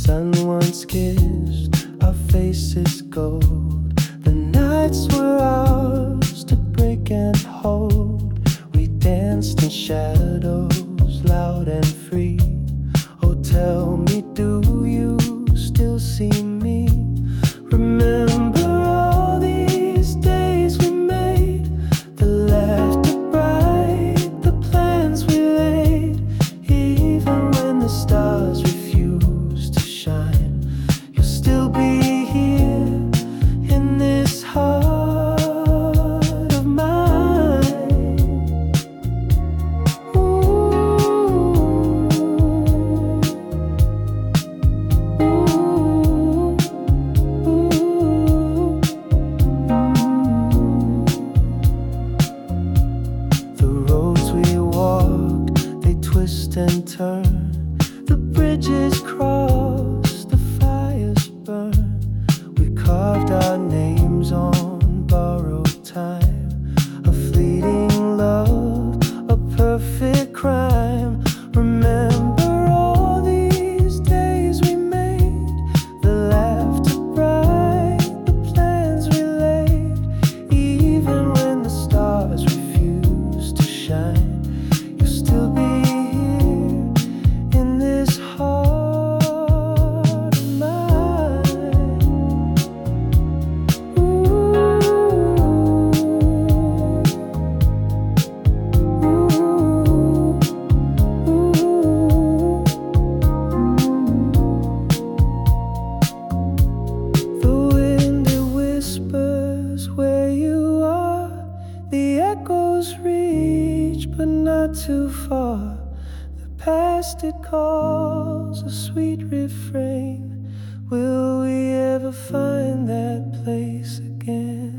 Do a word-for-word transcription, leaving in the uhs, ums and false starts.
sun once kissed our faces gold. The nights were ours to break and hold. We danced in shadows, loud and free. Oh, tell me, do you still see me? Remember all these days we made, the laughter bright, the plans we laid. Even when the stars refuse to shine, you'll still be here in this heart of mine. Ooh, ooh, ooh. The roads we walked, they twist and turn. The bridges cross, the fires burn. We carved our names on borrowed time. A fleeting love, a perfect crime. Remember all these days we made, the laughter bright, the plans we laid. Even when the stars refuse to shine, you'll still be here in this heart of mine. Ooh, ooh, ooh. The wind, it whispers where you are. The echoes reach, but not too far. The past, it calls, a sweet refrain. Will we ever find that place again?